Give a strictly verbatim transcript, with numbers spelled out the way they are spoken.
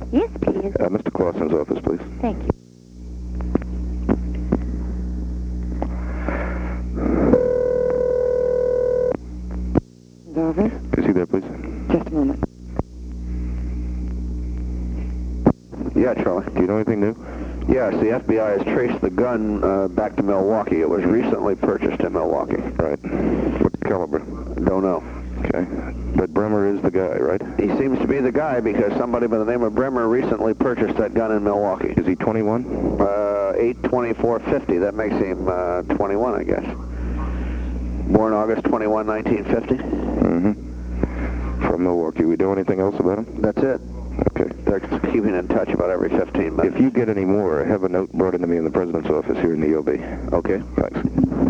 Yes, please. Uh, Mister Clausen's office, please. Thank you. Office? Can you see there, please? Just a moment. Yeah, Charlie. Do you know anything new? Yes, the F B I has traced the gun uh, back to Milwaukee. It was recently purchased in Milwaukee. Right. What caliber? Don't know. Okay. But Bremer is the guy, right? He seems to be the guy because somebody by the name of Bremer recently purchased that gun in Milwaukee. Is he twenty-one? Uh, eight twenty-four fifty. That makes him uh, twenty-one, I guess. Born August twenty-first, nineteen fifty. Mm-hmm. From Milwaukee. We do anything else about him? That's it. Okay. They're keeping in touch about every fifteen minutes. If you get any more, have a note brought into me in the president's office here in the O B. Okay. Thanks.